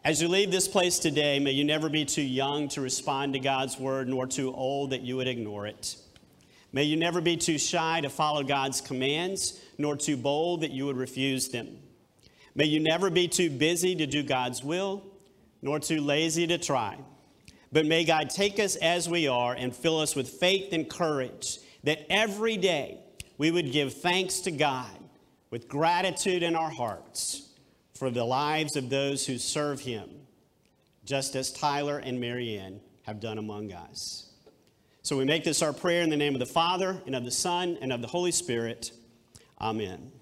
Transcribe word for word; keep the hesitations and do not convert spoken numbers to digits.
As you leave this place today, may you never be too young to respond to God's word, nor too old that you would ignore it. May you never be too shy to follow God's commands, nor too bold that you would refuse them. May you never be too busy to do God's will, nor too lazy to try. But may God take us as we are and fill us with faith and courage, that every day we would give thanks to God with gratitude in our hearts for the lives of those who serve him, just as Tyler and Marianne have done among us. So we make this our prayer in the name of the Father, and of the Son, and of the Holy Spirit. Amen.